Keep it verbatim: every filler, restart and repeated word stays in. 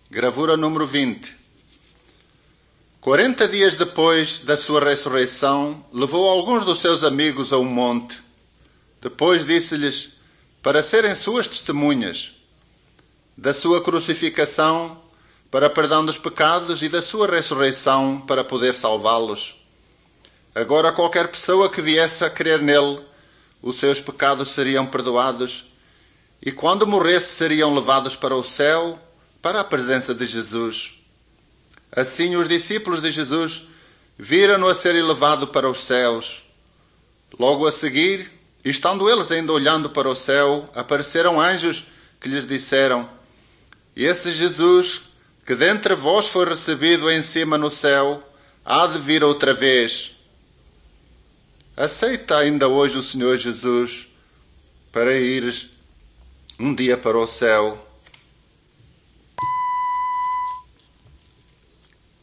Gravura número vinte. Quarenta dias depois da sua ressurreição, levou alguns dos seus amigos a um monte. Depois disse-lhes para serem suas testemunhas da sua crucificação para perdão dos pecados e da sua ressurreição para poder salvá-los. Agora qualquer pessoa que viesse a crer nele, os seus pecados seriam perdoados e quando morresse seriam levados para o céu, para a presença de Jesus. Assim os discípulos de Jesus viram-no a ser elevado para os céus. Logo a seguir, estando eles ainda olhando para o céu, apareceram anjos que lhes disseram: Esse Jesus, que dentre vós foi recebido em cima no céu, há de vir outra vez. Aceita ainda hoje o Senhor Jesus para ires um dia para o céu.